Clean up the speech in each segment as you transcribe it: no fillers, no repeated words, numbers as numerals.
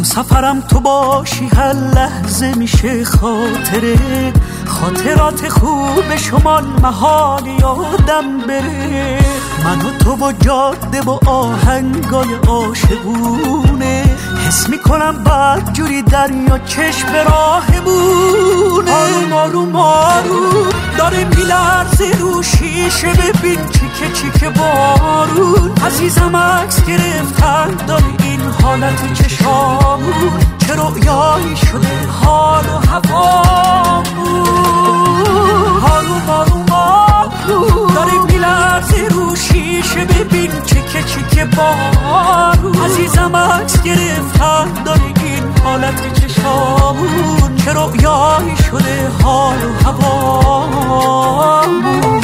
سفرم تو باشی هر لحظه میشه خاطرات خوب شما محال یادم بره. من و تو با جاده و آهنگای عاشقونه حس میکنم بعد جوری دریا چشم راهمونه. آروم آروم آروم داره میلرزه رو شیشه ببین چیکه بارون. عزیزم عکس گرفتن داره این حالت چشامون چه رویایی شده حال و هوامون. آروم آروم آروم داره میلرزه رو شیشه ببین چیکه بارون. عزیزم عکس گرفتن داره این حالت چشامون چه رویایی شده حال و هوامون.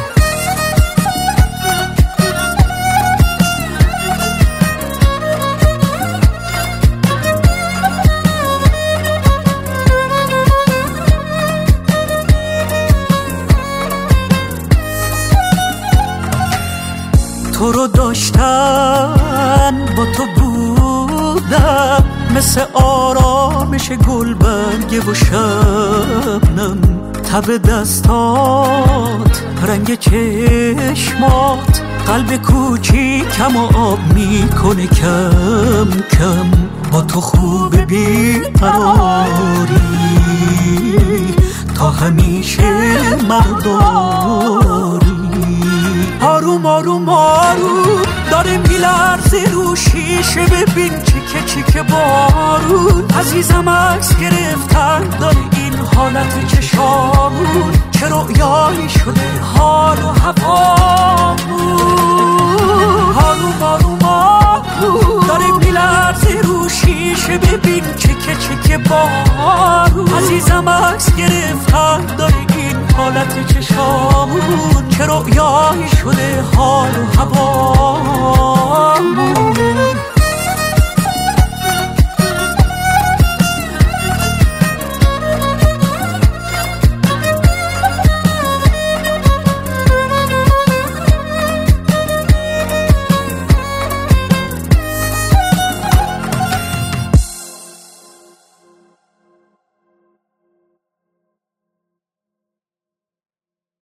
تو رو داشتن با تو بودم مثل آرامش گلبرگ و شبنم. تب دستات رنگ چشمات قلب کوچیکم و آب میکنه کم کم. با تو خوب بیقراری تا همیشه مرداری. آروم آروم آروم داره میلرزه رو شیشه ببین چیکه بارون. عزیزم عکس گرفتن داره این حالت چشامون چه رویایی شده حال و هوامون. آروم آروم آروم داره میلرزه رو شیشه ببین چیکه بارون. عزیزم عکس گرفتن داره این حالت چشامون چه رویایی شده حال و هوا.